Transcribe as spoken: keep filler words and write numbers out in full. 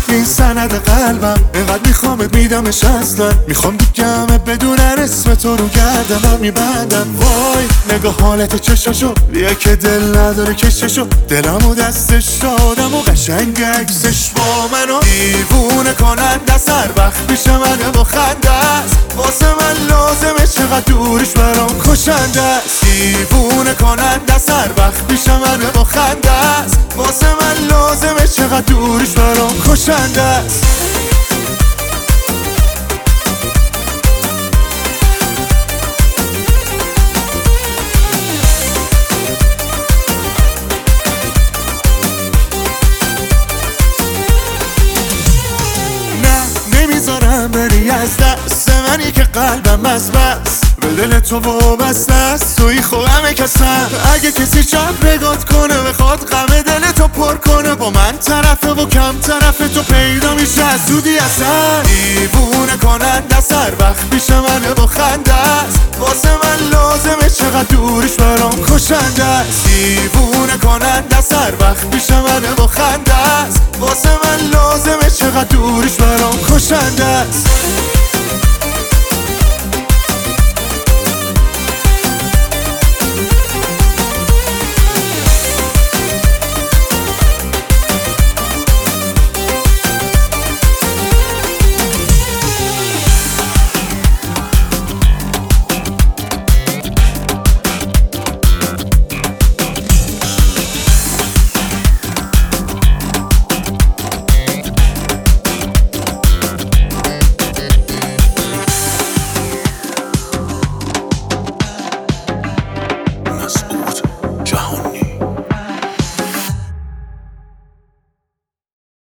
این سند قلبم، اینقدر میخوامت میدمش اصلا. میخوام بگمه بدونن اسم تو رو گردم میبندم. وای نگاه حالت چشاشو، بیا که دل نداره کششو. دلمو دستش دادم و قشنگ عکسش با منو دیوونه کنند از هر وقت پیش منه با خنده است. واسه من لازمه چقدر دورش برام کشنده است. دیوونه کنند از هر وقت پیش منه با خنده است. واسه من لازمه چقدر دورش برام کشنده است. نمیذارم بری از دست منی که قلبم از بس به دل تو وابسته است. توی خودم کسم اگه کسی شب بگات کنه بخواد غم دل تو پر کنه با من طرفه و کم طرفه تو پیدا میشه از زودی اصلا. دیوونه کنند از هر وقت پیش منه با خنده است. واسه من لازمه چقدر دورش برام کشنده است. دیوونه کنند از هر وقت پیش منه با خنده است. واسه من لازمه چقدر دورش برام کشنده است.